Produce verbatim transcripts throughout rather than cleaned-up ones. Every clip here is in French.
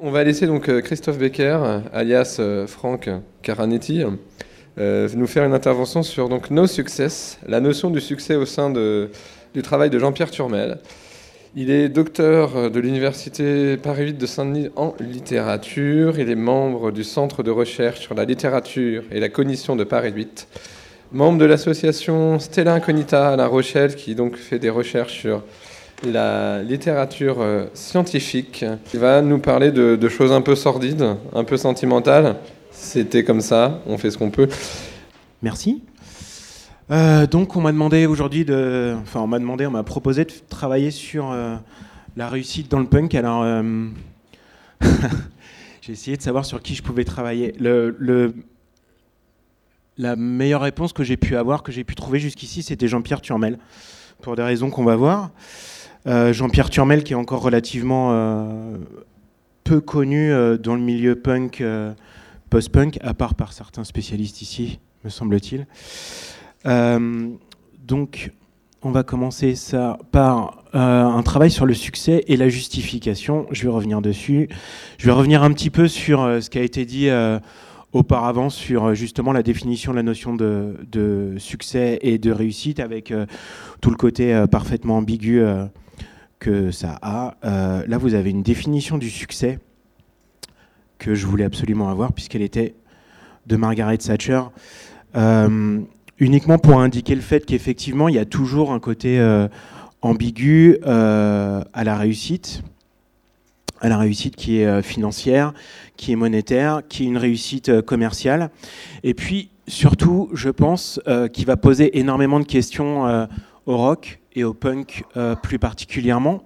On va laisser donc euh, Christophe Becker, alias euh, Franck Caranetti, euh, nous faire une intervention sur donc No Success, la notion du succès au sein de, du travail de Jean-Pierre Turmel. Il est docteur de l'université Paris huit de Saint-Denis en littérature. Il est membre du Centre de recherche sur la littérature et la cognition de Paris huit. Membre de l'association Stella Incognita à La Rochelle, qui donc fait des recherches sur la littérature euh, scientifique. Il va nous parler de, de choses un peu sordides, un peu sentimentales. C'était comme ça, on fait ce qu'on peut. Merci. Euh, donc on m'a demandé aujourd'hui de... Enfin on m'a demandé, on m'a proposé de travailler sur euh, la réussite dans le punk. Alors euh... j'ai essayé de savoir sur qui je pouvais travailler. Le, le... La meilleure réponse que j'ai pu avoir, que j'ai pu trouver jusqu'ici, c'était Jean-Pierre Turmel, pour des raisons qu'on va voir. Euh, Jean-Pierre Turmel, qui est encore relativement euh, peu connu euh, dans le milieu punk, euh, post-punk, à part par certains spécialistes ici, me semble-t-il. Euh, donc, on va commencer ça par euh, un travail sur le succès et la justification. Je vais revenir dessus. Je vais revenir un petit peu sur euh, ce qui a été dit euh, auparavant sur justement la définition de la notion de, de succès et de réussite, avec euh, tout le côté euh, parfaitement ambigu euh, que ça a. Euh, là, vous avez une définition du succès que je voulais absolument avoir, puisqu'elle était de Margaret Thatcher, euh, uniquement pour indiquer le fait qu'effectivement, il y a toujours un côté euh, ambigu euh, à la réussite, à la réussite qui est euh, financière, qui est monétaire, qui est une réussite euh, commerciale. Et puis, surtout, je pense, euh, qu'il va poser énormément de questions euh, au rock et au punk euh, plus particulièrement.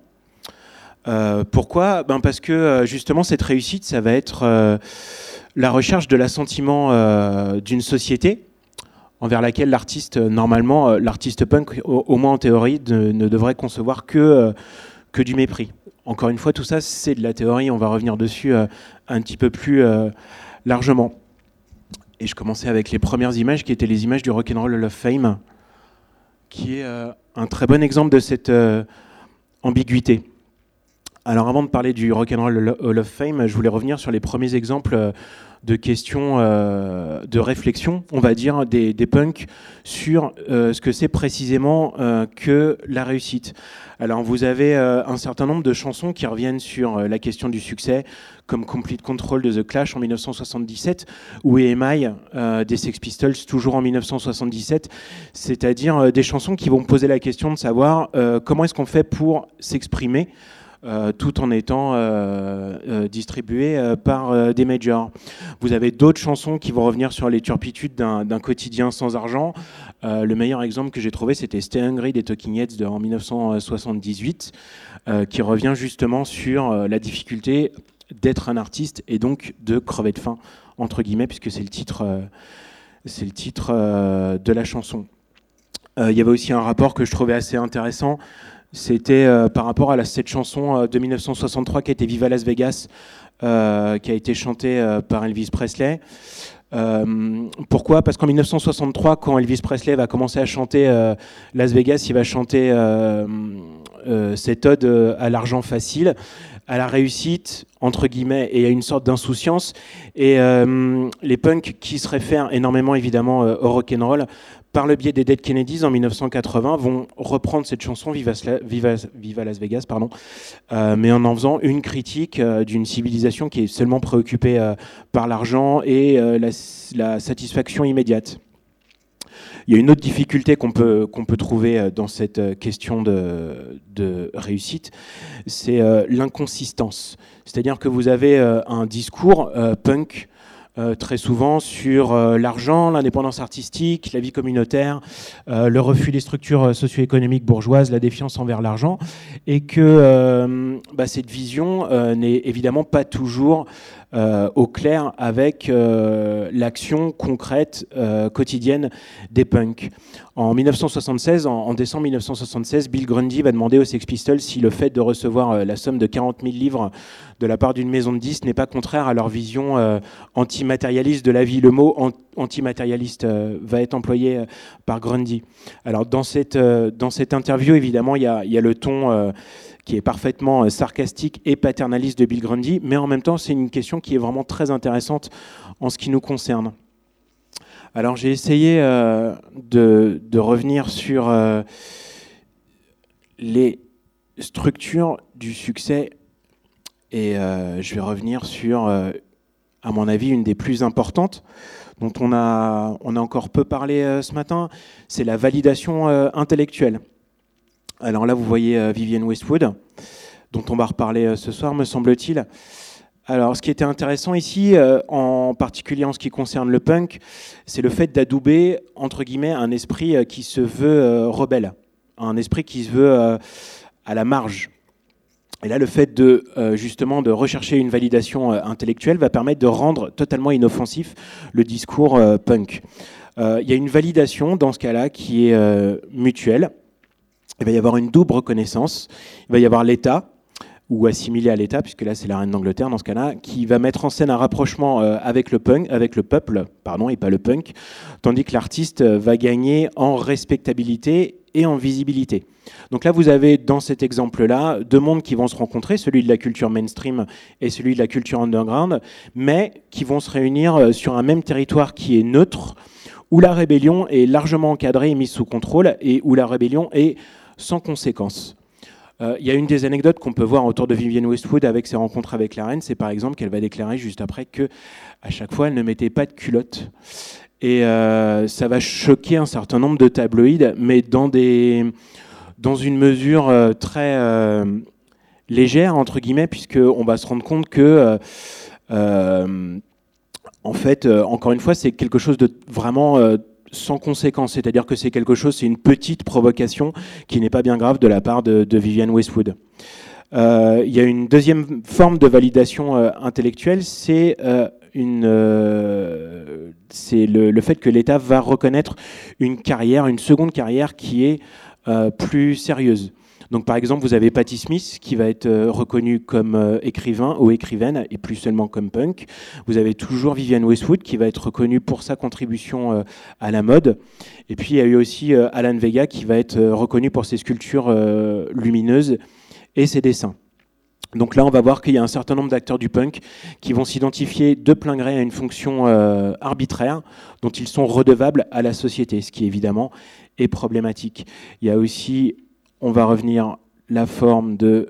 Euh, pourquoi ? Ben parce que euh, justement cette réussite, ça va être euh, la recherche de l'assentiment euh, d'une société envers laquelle l'artiste, normalement, euh, l'artiste punk, au, au moins en théorie, de, ne devrait concevoir que, euh, que du mépris. Encore une fois, tout ça, c'est de la théorie, on va revenir dessus euh, un petit peu plus euh, largement. Et je commençais avec les premières images qui étaient les images du Rock and Roll Hall of Fame, qui est euh, un très bon exemple de cette euh, ambiguïté. Alors avant de parler du Rock and Roll Hall of Fame, je voulais revenir sur les premiers exemples de questions euh, de réflexion, on va dire, des, des punks sur euh, ce que c'est précisément euh, que la réussite. Alors vous avez euh, un certain nombre de chansons qui reviennent sur euh, la question du succès, comme Complete Control de The Clash en dix-neuf cent soixante-dix-sept, ou E M I euh, des Sex Pistols, toujours en dix-neuf cent soixante-dix-sept, c'est-à-dire euh, des chansons qui vont poser la question de savoir euh, comment est-ce qu'on fait pour s'exprimer Euh, tout en étant euh, euh, distribué euh, par euh, des majors. Vous avez d'autres chansons qui vont revenir sur les turpitudes d'un, d'un quotidien sans argent. Euh, le meilleur exemple que j'ai trouvé, c'était Stay Hungry des Talking Heads de, en dix-neuf cent soixante-dix-huit, euh, qui revient justement sur euh, la difficulté d'être un artiste et donc de crever de faim, entre guillemets, puisque c'est le titre, euh, c'est le titre euh, de la chanson. Euh, il y avait aussi un rapport que je trouvais assez intéressant. C'était euh, par rapport à la, cette chanson euh, de dix-neuf cent soixante-trois qui était Viva Las Vegas, euh, qui a été chantée euh, par Elvis Presley. Euh, pourquoi ? Parce qu'en dix-neuf cent soixante-trois, quand Elvis Presley va commencer à chanter euh, Las Vegas, il va chanter euh, euh, cette ode euh, à l'argent facile, à la réussite, entre guillemets, et à une sorte d'insouciance. Et euh, les punks qui se réfèrent énormément, évidemment, euh, au rock'n'roll, par le biais des Dead Kennedys en dix-neuf cent quatre-vingts, vont reprendre cette chanson Viva, Viva, Viva Las Vegas, pardon, euh, mais en en faisant une critique euh, d'une civilisation qui est seulement préoccupée euh, par l'argent et euh, la, la satisfaction immédiate. Il y a une autre difficulté qu'on peut, qu'on peut trouver dans cette question de, de réussite, c'est euh, l'inconsistance. C'est-à-dire que vous avez euh, un discours euh, punk Euh, très souvent sur euh, l'argent, l'indépendance artistique, la vie communautaire, euh, le refus des structures socio-économiques bourgeoises, la défiance envers l'argent, et que euh, bah, cette vision euh, n'est évidemment pas toujours euh, au clair avec euh, l'action concrète euh, quotidienne des punks. En dix-neuf cent soixante-seize, en, en décembre dix-neuf cent soixante-seize, Bill Grundy va demander aux Sex Pistols si le fait de recevoir euh, la somme de quarante mille livres de la part d'une maison de disques n'est pas contraire à leur vision euh, antimatérialiste de la vie. Le mot an- antimatérialiste euh, va être employé euh, par Grundy. Alors dans cette, euh, dans cette interview, évidemment, il y a, il y a le ton euh, qui est parfaitement sarcastique et paternaliste de Bill Grundy, mais en même temps, c'est une question qui est vraiment très intéressante en ce qui nous concerne. Alors, j'ai essayé euh, de, de revenir sur euh, les structures du succès et euh, je vais revenir sur, euh, à mon avis, une des plus importantes dont on a, on a encore peu parlé euh, ce matin, c'est la validation euh, intellectuelle. Alors là, vous voyez euh, Vivienne Westwood, dont on va reparler euh, ce soir, me semble-t-il. Alors, ce qui était intéressant ici, euh, en particulier en ce qui concerne le punk, c'est le fait d'adouber, entre guillemets, un esprit euh, qui se veut euh, rebelle, un esprit qui se veut euh, à la marge. Et là, le fait de, euh, justement, de rechercher une validation euh, intellectuelle va permettre de rendre totalement inoffensif le discours euh, punk. Euh, il y a une validation, dans ce cas-là, qui est euh, mutuelle. Il va y avoir une double reconnaissance. Il va y avoir l'État, ou assimilé à l'État, puisque là, c'est la reine d'Angleterre, dans ce cas-là, qui va mettre en scène un rapprochement euh, avec le punk, avec le peuple, pardon, et pas le punk, tandis que l'artiste va gagner en respectabilité et en visibilité. Donc là, vous avez dans cet exemple-là deux mondes qui vont se rencontrer, celui de la culture mainstream et celui de la culture underground, mais qui vont se réunir sur un même territoire qui est neutre, où la rébellion est largement encadrée et mise sous contrôle, et où la rébellion est sans conséquence. Il euh, y a une des anecdotes qu'on peut voir autour de Vivienne Westwood avec ses rencontres avec la reine, c'est par exemple qu'elle va déclarer juste après que à chaque fois, elle ne mettait pas de culotte. Et euh, ça va choquer un certain nombre de tabloïds, mais dans des... dans une mesure euh, très euh, légère, entre guillemets, puisqu'on va se rendre compte que, euh, euh, en fait, euh, encore une fois, c'est quelque chose de vraiment euh, sans conséquence. C'est-à-dire que c'est quelque chose, c'est une petite provocation qui n'est pas bien grave de la part de, de Vivienne Westwood. Euh, il y a une deuxième forme de validation euh, intellectuelle, c'est euh, une, euh, c'est le, le fait que l'État va reconnaître une carrière, une seconde carrière qui est Euh, plus sérieuse. Donc par exemple, vous avez Patti Smith qui va être euh, reconnue comme euh, écrivain ou écrivaine et plus seulement comme punk. Vous avez toujours Vivienne Westwood qui va être reconnue pour sa contribution euh, à la mode. Et puis il y a eu aussi euh, Alan Vega qui va être euh, reconnu pour ses sculptures euh, lumineuses et ses dessins. Donc là, on va voir qu'il y a un certain nombre d'acteurs du punk qui vont s'identifier de plein gré à une fonction euh, arbitraire dont ils sont redevables à la société, ce qui évidemment est problématique. Il y a aussi, on va revenir, la forme de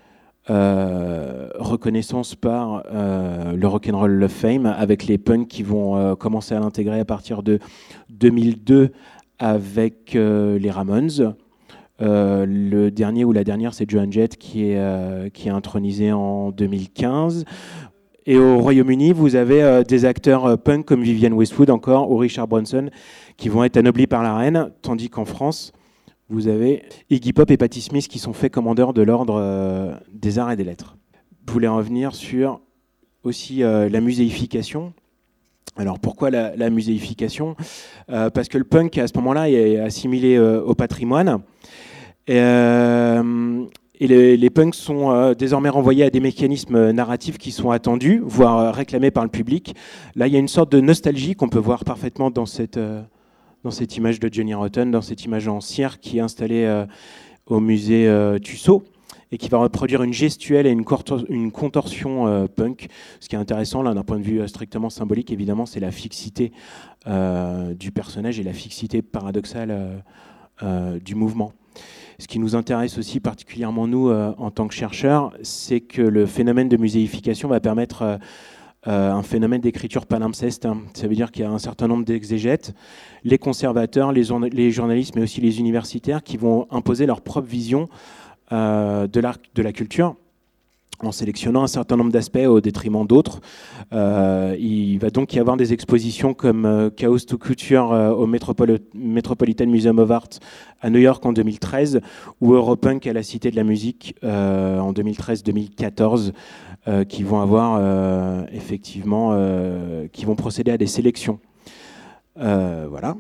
euh, reconnaissance par euh, le Rock'n'Roll of Fame avec les punks qui vont euh, commencer à l'intégrer à partir de deux mille deux avec euh, les Ramones. Euh, le dernier ou la dernière, c'est Joan Jett qui est, euh, qui est intronisé en deux mille quinze. Et au Royaume-Uni, vous avez euh, des acteurs euh, punk comme Vivienne Westwood encore ou Richard Branson qui vont être anoblis par la reine, tandis qu'en France, vous avez Iggy Pop et Patti Smith qui sont faits commandeurs de l'ordre euh, des arts et des lettres. Je voulais revenir sur aussi euh, la muséification. Alors pourquoi la, la muséification ? euh, Parce que le punk à ce moment-là est assimilé euh, au patrimoine. Et, euh, et les, les punks sont euh, désormais renvoyés à des mécanismes narratifs qui sont attendus, voire euh, réclamés par le public. Là, il y a une sorte de nostalgie qu'on peut voir parfaitement dans cette, euh, dans cette image de Johnny Rotten, dans cette image en cire qui est installée euh, au musée euh, Tussaud et qui va reproduire une gestuelle et une, cortor- une contorsion euh, punk. Ce qui est intéressant, là, d'un point de vue euh, strictement symbolique, évidemment, c'est la fixité euh, du personnage et la fixité paradoxale euh, euh, du mouvement. Ce qui nous intéresse aussi particulièrement, nous, euh, en tant que chercheurs, c'est que le phénomène de muséification va permettre euh, euh, un phénomène d'écriture palimpseste. Hein. Ça veut dire qu'il y a un certain nombre d'exégètes, les conservateurs, les, journa- les journalistes, mais aussi les universitaires, qui vont imposer leur propre vision euh, de, l'art, de la culture, en sélectionnant un certain nombre d'aspects au détriment d'autres. Euh, il va donc y avoir des expositions comme euh, Chaos to Couture euh, au Metropol- Metropolitan Museum of Art à New York en deux mille treize ou Europunk à la Cité de la Musique euh, en deux mille treize deux mille quatorze euh, qui vont avoir euh, effectivement euh, qui vont procéder à des sélections. Euh, voilà.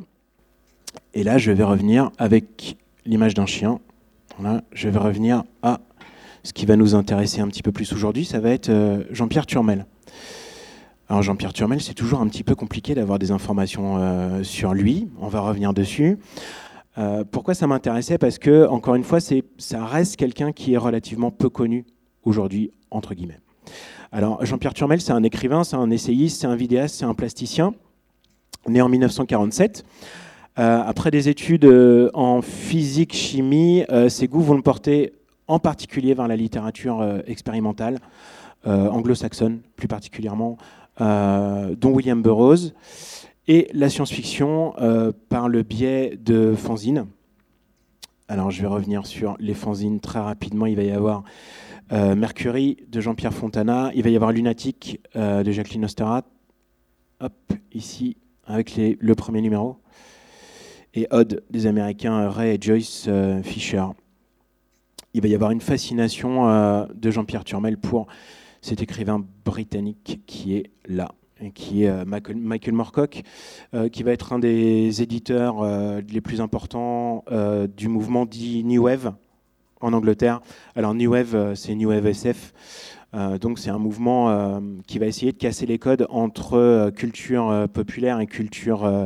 Et là, je vais revenir avec l'image d'un chien. Voilà, je vais revenir à ce qui va nous intéresser un petit peu plus aujourd'hui, ça va être euh, Jean-Pierre Turmel. Alors Jean-Pierre Turmel, c'est toujours un petit peu compliqué d'avoir des informations euh, sur lui. On va revenir dessus. Euh, pourquoi ça m'intéressait? Parce que, encore une fois, c'est, ça reste quelqu'un qui est relativement peu connu aujourd'hui, entre guillemets. Alors, Jean-Pierre Turmel, c'est un écrivain, c'est un essayiste, c'est un vidéaste, c'est un plasticien, né en mille neuf cent quarante-sept. Euh, après des études euh, en physique-chimie, euh, ses goûts vont le porter en particulier vers la littérature euh, expérimentale, euh, anglo-saxonne plus particulièrement, euh, dont William Burroughs, et la science-fiction euh, par le biais de fanzines. Alors je vais revenir sur les fanzines très rapidement. Il va y avoir euh, Mercury de Jean-Pierre Fontana, il va y avoir Lunatic euh, de Jacqueline Osterhat, hop, ici, avec les, le premier numéro, et Odd des Américains Ray et Joyce euh, Fisher. Il va y avoir une fascination euh, de Jean-Pierre Turmel pour cet écrivain britannique qui est là, et qui est euh, Michael, Michael Moorcock, euh, qui va être un des éditeurs euh, les plus importants euh, du mouvement dit New Wave en Angleterre. Alors New Wave, euh, c'est New Wave S F, euh, donc c'est un mouvement euh, qui va essayer de casser les codes entre euh, culture euh, populaire et culture, euh,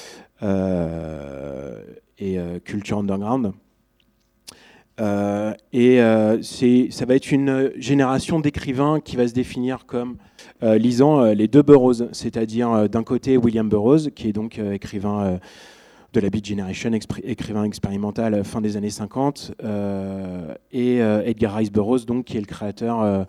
euh, et, euh, culture underground. Euh, et euh, c'est, ça va être une génération d'écrivains qui va se définir comme euh, lisant euh, les deux Burroughs, c'est-à-dire euh, d'un côté William Burroughs, qui est donc euh, écrivain euh, de la Beat Generation, expri- écrivain expérimental euh, fin des années cinquante, euh, et euh, Edgar Rice Burroughs, donc, qui est le créateur euh,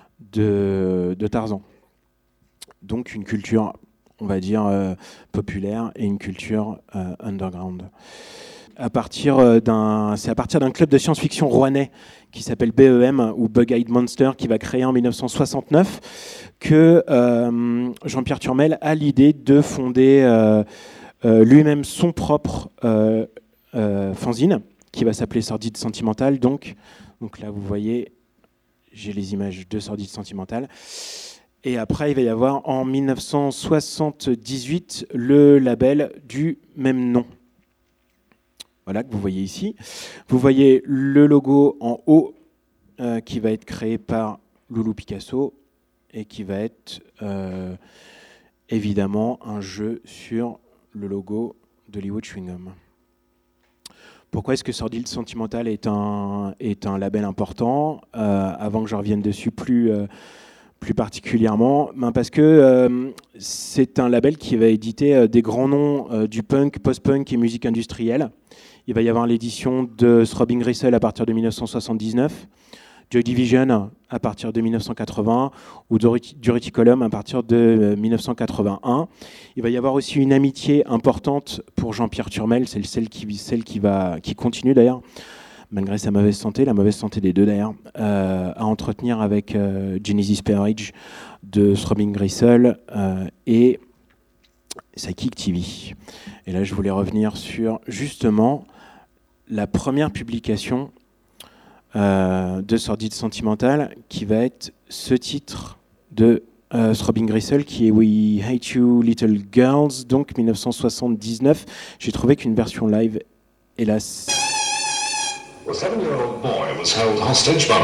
de, de Tarzan. Donc une culture, on va dire, euh, populaire et une culture euh, underground. À partir d'un, c'est à partir d'un club de science-fiction rouennais qui s'appelle B E M, ou Bug-Eyed Monster, qui va créer en mille neuf cent soixante-neuf, que euh, Jean-Pierre Turmel a l'idée de fonder euh, euh, lui-même son propre euh, euh, fanzine, qui va s'appeler Sordide Sentimentale. Donc, donc là, vous voyez, j'ai les images de Sordide Sentimentale. Et après, il va y avoir en mille neuf cent soixante-dix-huit le label du même nom. Voilà, que vous voyez ici. Vous voyez le logo en haut euh, qui va être créé par Loulou Picasso et qui va être euh, évidemment un jeu sur le logo d'Hollywood Chewing Gum. Pourquoi est-ce que Sordide Sentimentale est un, est un label important euh, avant que je revienne dessus plus, euh, plus particulièrement, ben parce que euh, c'est un label qui va éditer euh, des grands noms euh, du punk, post-punk et musique industrielle. Il va y avoir l'édition de Throbbing Gristle à partir de mille neuf cent soixante-dix-neuf, Joy Division à partir de mille neuf cent quatre-vingts ou Duriticulum à partir de mille neuf cent quatre-vingt-un. Il va y avoir aussi une amitié importante pour Jean-Pierre Turmel, c'est celle qui, celle qui, va, qui continue d'ailleurs, malgré sa mauvaise santé, la mauvaise santé des deux d'ailleurs, euh, à entretenir avec euh, Genesis Peerage de Throbbing Gristle euh, et Psychic T V. Et là, je voulais revenir sur justement la première publication euh, de Sordide Sentimentale, qui va être ce titre de euh, Throbbing Gristle, qui est We Hate You Little Girls, donc mille neuf cent soixante-dix-neuf. J'ai trouvé qu'une version live, hélas. A seven-year-old boy was held hostage by...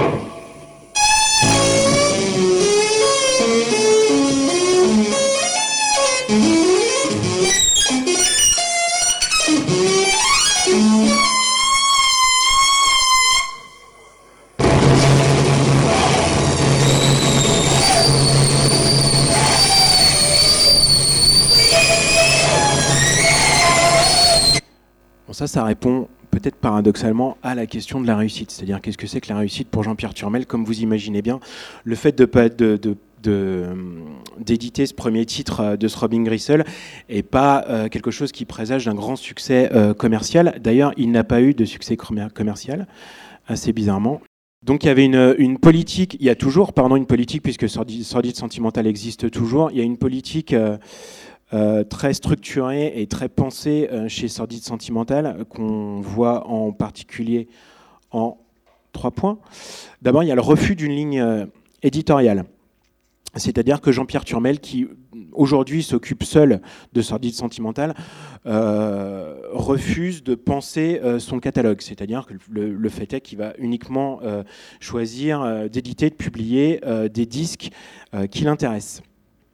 Bon, ça, ça répond peut-être paradoxalement à la question de la réussite. C'est-à-dire, qu'est-ce que c'est que la réussite pour Jean-Pierre Turmel? Comme vous imaginez bien, le fait de pas de, de De, d'éditer ce premier titre de Throbbing Gristle et pas euh, quelque chose qui présage d'un grand succès euh, commercial. D'ailleurs, il n'a pas eu de succès commercial, assez bizarrement. Donc il y avait une, une politique, il y a toujours, pardon, une politique, puisque Sordide, Sordide Sentimentale existe toujours, il y a une politique euh, euh, très structurée et très pensée euh, chez Sordide Sentimentale, qu'on voit en particulier en trois points. D'abord, il y a le refus d'une ligne euh, éditoriale. C'est-à-dire que Jean-Pierre Turmel, qui aujourd'hui s'occupe seul de Sordide Sentimentale, euh, refuse de penser euh, son catalogue. C'est-à-dire que le, le fait est qu'il va uniquement euh, choisir euh, d'éditer, de publier euh, des disques euh, qui l'intéressent.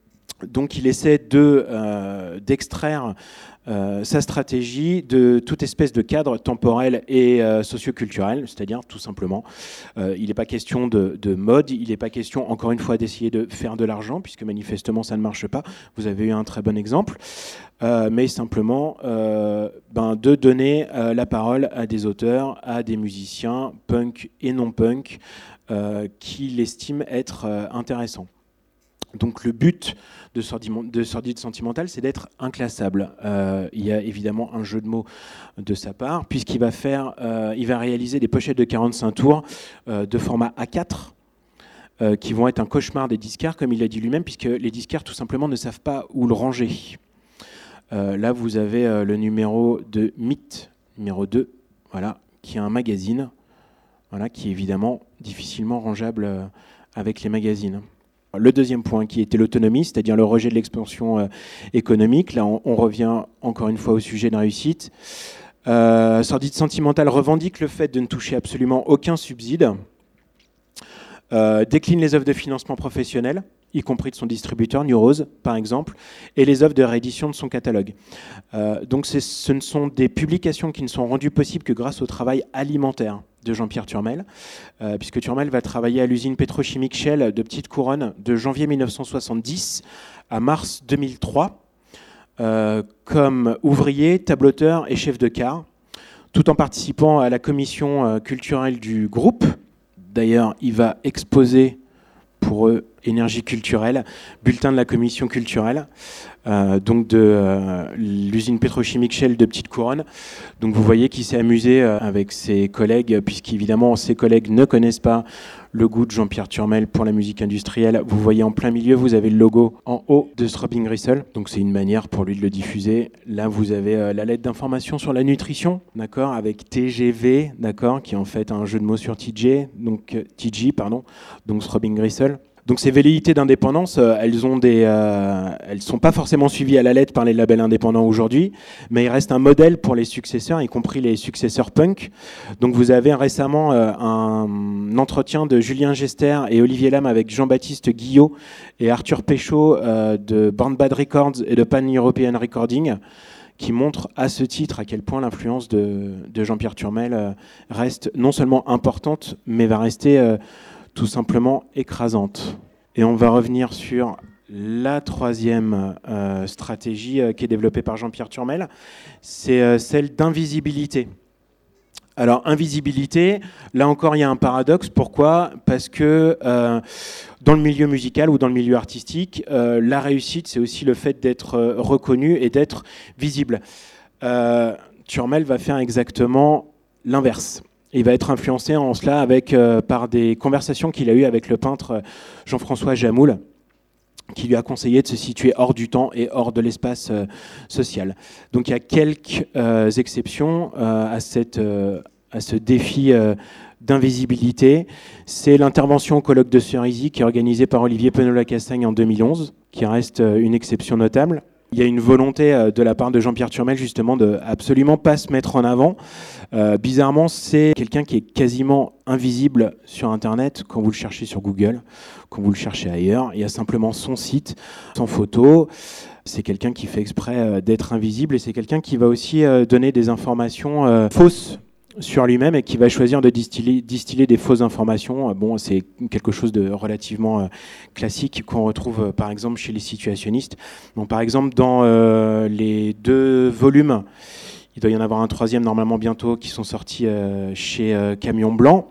Donc il essaie de, euh, d'extraire euh, sa stratégie de toute espèce de cadre temporel et euh, socioculturel, c'est-à-dire tout simplement, euh, il n'est pas question de, de mode, il n'est pas question encore une fois d'essayer de faire de l'argent, puisque manifestement ça ne marche pas, vous avez eu un très bon exemple, euh, mais simplement euh, ben, de donner euh, la parole à des auteurs, à des musiciens, punk et non punk, euh, qui l'estiment être euh, intéressants. Donc le but de Sordide, de Sordide Sentimental, c'est d'être inclassable. Euh, il y a évidemment un jeu de mots de sa part, puisqu'il va faire, euh, il va réaliser des pochettes de quarante-cinq tours euh, de format A quatre, euh, qui vont être un cauchemar des disquaires, comme il l'a dit lui-même, puisque les disquaires tout simplement ne savent pas où le ranger. Euh, là, vous avez euh, le numéro de Mythe, numéro deux, voilà, qui est un magazine, voilà, qui est évidemment difficilement rangeable euh, avec les magazines. Le deuxième point qui était l'autonomie, c'est-à-dire le rejet de l'expansion euh, économique. Là, on, on revient encore une fois au sujet de la réussite. Euh, Sordide Sentimental revendique le fait de ne toucher absolument aucun subside, euh, décline les œuvres de financement professionnel, y compris de son distributeur, New Rose, par exemple, et les œuvres de réédition de son catalogue. Euh, donc ce ne sont des publications qui ne sont rendues possibles que grâce au travail alimentaire de Jean-Pierre Turmel, euh, puisque Turmel va travailler à l'usine pétrochimique Shell de Petite Couronne de janvier mille neuf cent soixante-dix à mars deux mille trois, euh, comme ouvrier, tableauteur et chef de car, tout en participant à la commission euh, culturelle du groupe. D'ailleurs, il va exposer pour eux Énergie culturelle, bulletin de la commission culturelle, euh, donc de euh, l'usine pétrochimique Shell de Petite Couronne. Donc vous voyez qu'il s'est amusé euh, avec ses collègues, puisqu'évidemment ses collègues ne connaissent pas le goût de Jean-Pierre Turmel pour la musique industrielle. Vous voyez en plein milieu, vous avez le logo en haut de Throbbing Gristle, donc c'est une manière pour lui de le diffuser. Là vous avez euh, la lettre d'information sur la nutrition, d'accord, avec T G V, d'accord, qui est en fait un jeu de mots sur T J, donc euh, T G, pardon, donc Throbbing Gristle. Donc ces velléités d'indépendance, euh, elles ont des, euh, elles sont pas forcément suivies à la lettre par les labels indépendants aujourd'hui, mais il reste un modèle pour les successeurs, y compris les successeurs punk. Donc vous avez récemment euh, un entretien de Julien Gester et Olivier Lam avec Jean-Baptiste Guillot et Arthur Péchaud euh, de Born Bad Records et de Pan European Recording, qui montre à ce titre à quel point l'influence de, de Jean-Pierre Turmel euh, reste non seulement importante, mais va rester euh, tout simplement écrasante. Et on va revenir sur la troisième euh, stratégie euh, qui est développée par Jean-Pierre Turmel, c'est euh, celle d'invisibilité. Alors, invisibilité, là encore, il y a un paradoxe. Pourquoi ? Parce que euh, dans le milieu musical ou dans le milieu artistique, euh, la réussite, c'est aussi le fait d'être euh, reconnu et d'être visible. Euh, Turmel va faire exactement l'inverse. Il va être influencé en cela avec, euh, par des conversations qu'il a eues avec le peintre Jean-François Jamoul, qui lui a conseillé de se situer hors du temps et hors de l'espace euh, social. Donc il y a quelques euh, exceptions euh, à, cette, euh, à ce défi euh, d'invisibilité. C'est l'intervention au colloque de Cerisy qui est organisée par Olivier Penot-Lacastagne en deux mille onze, qui reste euh, une exception notable. Il y a une volonté euh, de la part de Jean-Pierre Turmel justement de absolument pas se mettre en avant. Euh, bizarrement, c'est quelqu'un qui est quasiment invisible sur Internet quand vous le cherchez sur Google, quand vous le cherchez ailleurs. Il y a simplement son site, sans photo. C'est quelqu'un qui fait exprès euh, d'être invisible et c'est quelqu'un qui va aussi euh, donner des informations euh, fausses sur lui-même et qui va choisir de distiller, distiller des fausses informations. Bon, c'est quelque chose de relativement euh, classique qu'on retrouve euh, par exemple chez les situationnistes. Donc, par exemple, dans euh, les deux volumes, il doit y en avoir un troisième normalement bientôt qui sont sortis euh, chez euh, Camion Blanc.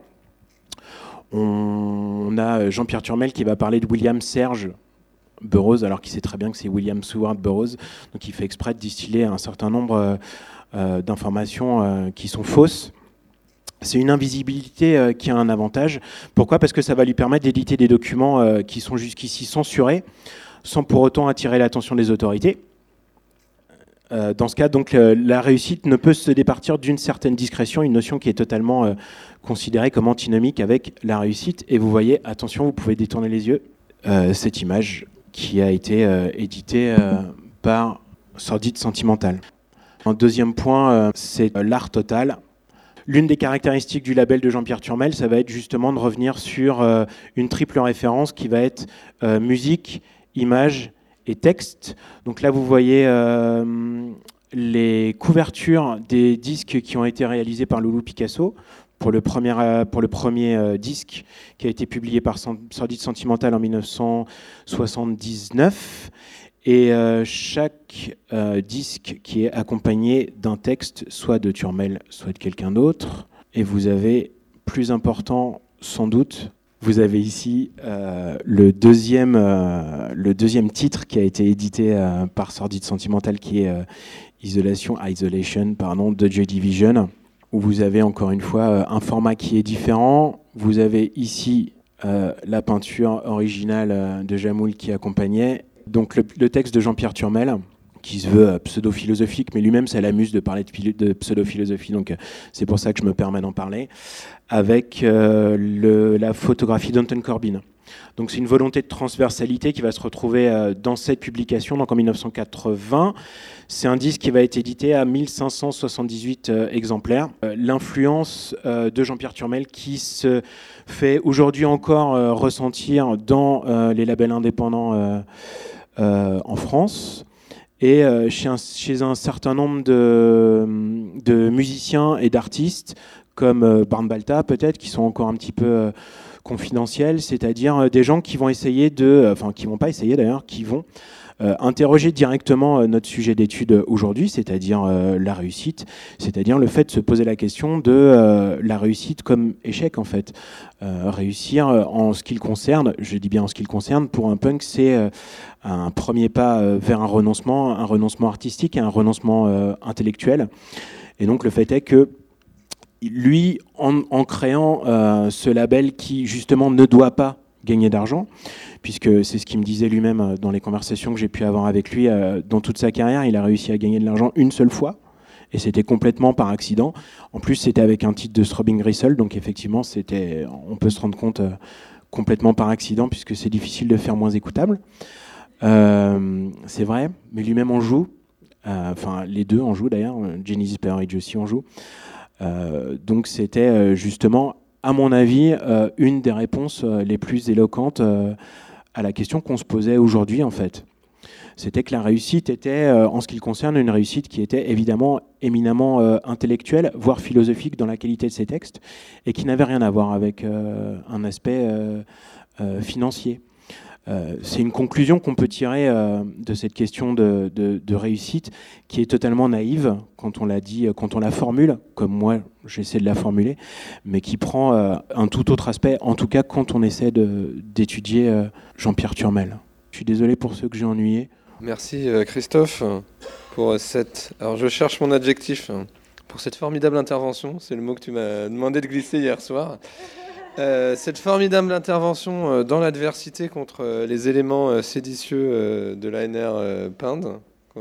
On, on a Jean-Pierre Turmel qui va parler de William Serge Burroughs, alors qu'il sait très bien que c'est William Seward Burroughs. Donc il fait exprès de distiller un certain nombre euh, euh, d'informations euh, qui sont fausses. C'est une invisibilité euh, qui a un avantage. Pourquoi ? Parce que ça va lui permettre d'éditer des documents euh, qui sont jusqu'ici censurés, sans pour autant attirer l'attention des autorités. Euh, dans ce cas, donc, euh, la réussite ne peut se départir d'une certaine discrétion, une notion qui est totalement euh, considérée comme antinomique avec la réussite. Et vous voyez, attention, vous pouvez détourner les yeux, euh, cette image qui a été euh, éditée euh, par Sordide Sentimental. Un deuxième point, euh, c'est euh, l'art total. L'une des caractéristiques du label de Jean-Pierre Turmel, ça va être justement de revenir sur euh, une triple référence qui va être euh, musique, image et texte. Donc là, vous voyez euh, les couvertures des disques qui ont été réalisés par Loulou Picasso pour le premier, euh, pour le premier euh, disque qui a été publié par Sordide Sentimental en mille neuf cent soixante-dix-neuf. Et euh, chaque euh, disque qui est accompagné d'un texte, soit de Turmel, soit de quelqu'un d'autre. Et vous avez, plus important sans doute, vous avez ici euh, le, deuxième, euh, le deuxième titre qui a été édité euh, par Sordide Sentimental, qui est euh, Isolation, Isolation pardon, de Joy Division, où vous avez encore une fois euh, un format qui est différent. Vous avez ici euh, la peinture originale euh, de Jamoul qui accompagnait. Donc le, le texte de Jean-Pierre Turmel, qui se veut euh, pseudo-philosophique, mais lui-même, ça l'amuse de parler de, de pseudo-philosophie, donc euh, c'est pour ça que je me permets d'en parler, avec euh, le, la photographie d'Anton Corbijn. Donc c'est une volonté de transversalité qui va se retrouver euh, dans cette publication, donc en mille neuf cent quatre-vingts. C'est un disque qui va être édité à mille cinq cent soixante-dix-huit euh, exemplaires. Euh, l'influence euh, de Jean-Pierre Turmel qui se fait aujourd'hui encore euh, ressentir dans euh, les labels indépendants euh, euh, en France. Et euh, chez, un, chez un certain nombre de, de musiciens et d'artistes, comme euh, Barn Balta peut-être, qui sont encore un petit peu euh, confidentiels, c'est-à-dire euh, des gens qui vont essayer de, euh, enfin qui vont pas essayer d'ailleurs, qui vont euh, interroger directement euh, notre sujet d'étude aujourd'hui, c'est-à-dire euh, la réussite, c'est-à-dire le fait de se poser la question de euh, la réussite comme échec en fait. Euh, réussir euh, en ce qui le concerne, je dis bien en ce qui le concerne, pour un punk, c'est euh, un premier pas euh, vers un renoncement, un renoncement artistique et un renoncement euh, intellectuel. Et donc le fait est que lui, en, en créant euh, ce label qui justement ne doit pas gagner d'argent, puisque c'est ce qu'il me disait lui-même dans les conversations que j'ai pu avoir avec lui, euh, dans toute sa carrière, il a réussi à gagner de l'argent une seule fois, et c'était complètement par accident. En plus, c'était avec un titre de Throbbing Gristle, donc effectivement, c'était, on peut se rendre compte euh, complètement par accident, puisque c'est difficile de faire moins écoutable. Euh, c'est vrai, mais lui-même en joue, euh, enfin les deux en jouent d'ailleurs, Genesis Powerage aussi en joue. Euh, donc c'était euh, justement, à mon avis, euh, une des réponses euh, les plus éloquentes euh, à la question qu'on se posait aujourd'hui en fait. C'était que la réussite était, euh, en ce qui le concerne, une réussite qui était évidemment éminemment euh, intellectuelle, voire philosophique dans la qualité de ses textes, et qui n'avait rien à voir avec euh, un aspect euh, euh, financier. Euh, c'est une conclusion qu'on peut tirer euh, de cette question de, de, de réussite qui est totalement naïve quand on la dit, quand on la formule, comme moi j'essaie de la formuler, mais qui prend euh, un tout autre aspect, en tout cas quand on essaie de, d'étudier euh, Jean-Pierre Turmel. Je suis désolé pour ceux que j'ai ennuyés. Merci Christophe pour cette... Alors je cherche mon adjectif pour cette formidable intervention, c'est le mot que tu m'as demandé de glisser hier soir. Euh, cette formidable intervention euh, dans l'adversité contre euh, les éléments euh, séditieux euh, de l'A N R euh, Pinde.